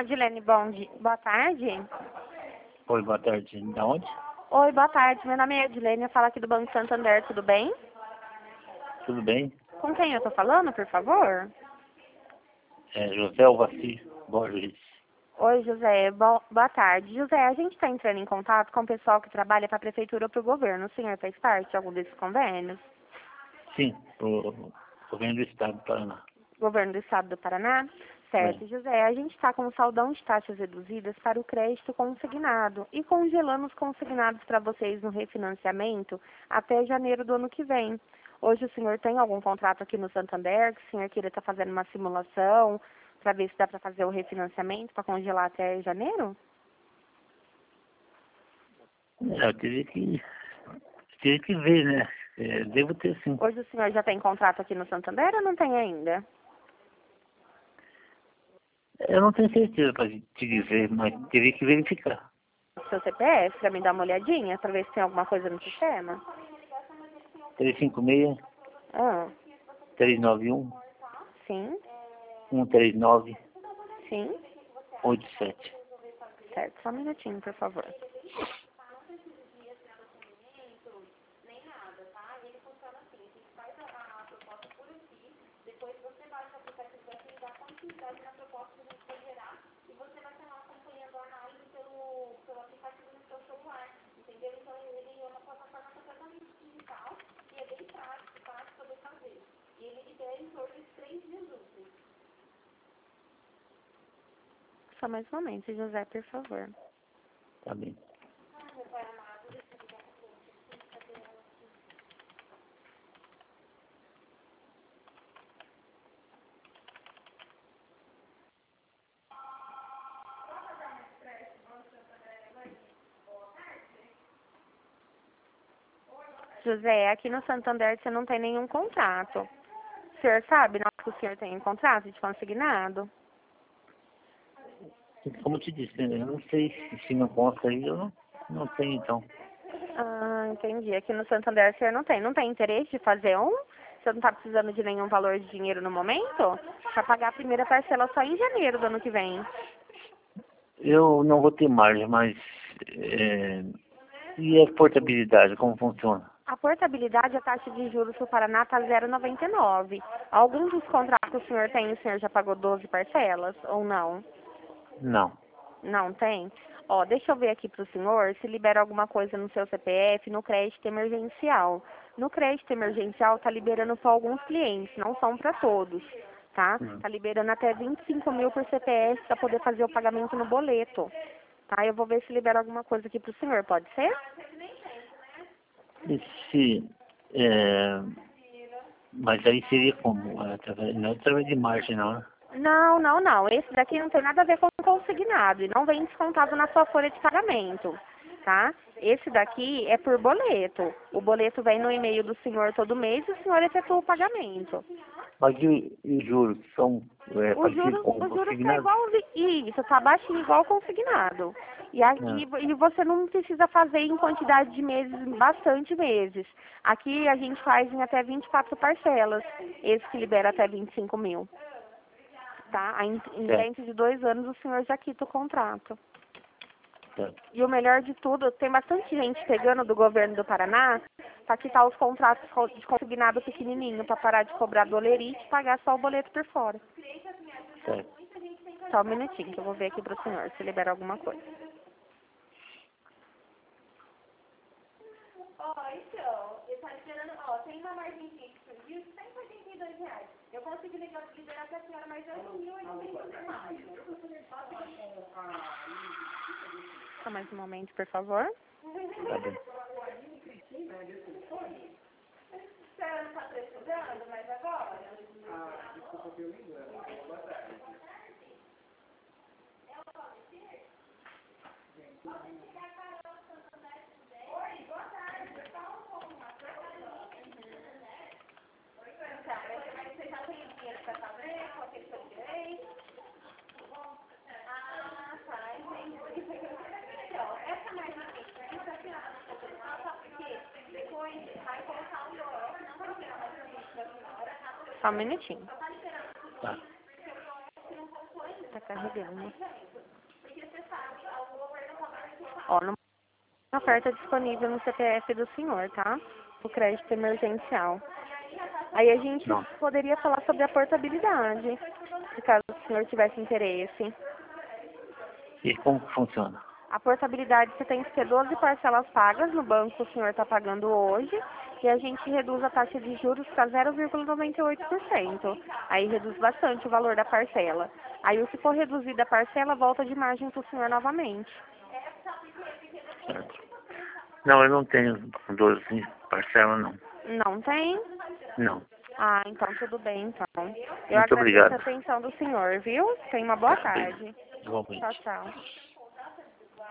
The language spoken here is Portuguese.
Adilene, boa tarde. Oi, boa tarde. Da onde? Oi, boa tarde. Meu nome é Adilene, eu falo aqui do Banco Santander, tudo bem? Tudo bem? Com quem eu tô falando, por favor? É José Alvaci Borges. Oi, José, boa tarde. José, a gente está entrando em contato com o pessoal que trabalha para a prefeitura ou para o governo. O senhor faz parte de algum desses convênios? Sim, o governo do estado do Paraná. Governo do Estado do Paraná? Certo, É. José, a gente está com um saldão de taxas reduzidas para o crédito consignado e congelando os consignados para vocês no refinanciamento até janeiro do ano que vem. Hoje o senhor tem algum contrato aqui no Santander que o senhor queira estar fazendo uma simulação para ver se dá para fazer o refinanciamento para congelar até janeiro? Eu teria que ver, né? Devo ter sim. Hoje o senhor já tem contrato aqui no Santander ou não tem ainda? Eu não tenho certeza para te dizer, mas teria que verificar. Seu CPF, para me dar uma olhadinha, para ver se tem alguma coisa no sistema? 356 Ah, 391 sim, 139 sim. 87. Certo, só um minutinho, por favor. Só mais um momento, José, por favor. Tá bem. José, aqui no Santander você não tem nenhum contrato. O senhor sabe não, que o senhor tem um contrato de consignado? Como eu te disse, né? Eu não sei se não consta aí, eu não tenho então. Ah, entendi. Aqui no Santander o senhor não tem. Não tem interesse de fazer um? O senhor não está precisando de nenhum valor de dinheiro no momento? Para pagar a primeira parcela só em janeiro do ano que vem. Eu não vou ter margem, mas e a portabilidade, como funciona? A portabilidade, a taxa de juros para o Paraná está 0,99. Algum dos contratos que o senhor tem, o senhor já pagou 12 parcelas ou não? Não. Não tem? Ó, deixa eu ver aqui para o senhor se libera alguma coisa no seu CPF no crédito emergencial. No crédito emergencial está liberando para alguns clientes, não são para todos, tá? Está liberando até 25 mil por CPF para poder fazer o pagamento no boleto, tá? Eu vou ver se libera alguma coisa aqui para o senhor, pode ser? Esse, é, mas aí seria como? Não através de margem, não, né? Não, não, não. Esse daqui não tem nada a ver com consignado e não vem descontado na sua folha de pagamento, tá? Esse daqui é por boleto. O boleto vem no e-mail do senhor todo mês e o senhor efetua o pagamento. Mas e os juros são parecidos com O o juros tá consignado? igual, isso, tá baixinho igual consignado. E você não precisa fazer em quantidade de meses, bastante meses. Aqui a gente faz em até 24 parcelas, esse que libera até 25 mil. Tá? Dentro de 2 anos o senhor já quita o contrato. Certo. E o melhor de tudo, tem bastante gente pegando do governo do Paraná para quitar os contratos de consignado pequenininho, para parar de cobrar dolerite e pagar só o boleto por fora. Certo. Só um minutinho que eu vou ver aqui pro senhor se libera alguma coisa. Então, ele tá liberando, tem uma margem fixa de R$ 182. Eu consigo liberar pra senhora mais R$ 8.800. Só mais um momento, por favor. Tá bem. A senhora não está precisando, mas agora? Você já tem dinheiro para fazer? Qual que é o seu direito? Ah, tá, entendi. Então, essa mais difícil, a senhora não pode fazer, só porque depois vai colocar um dólar, não vai tirar mais difícil da senhora. Só um minutinho. Tá. Tá carregando. Ó, não tem oferta disponível no CPF do senhor, tá? O crédito emergencial. Aí a gente Não. poderia falar sobre a portabilidade, se caso o senhor tivesse interesse. E como que funciona? A portabilidade você tem que ter 12 parcelas pagas no banco que o senhor está pagando hoje e a gente reduz a taxa de juros para 0,98%. Aí reduz bastante o valor da parcela. Aí o que for reduzida a parcela volta de margem para o senhor novamente. Certo. Não, eu não tenho 12 parcela, não. Não tem? Não. Ah, então tudo bem, então. Eu Muito agradeço a obrigado. atenção do senhor, viu? Tenha uma boa Bem, tarde. igualmente. Tchau, tchau.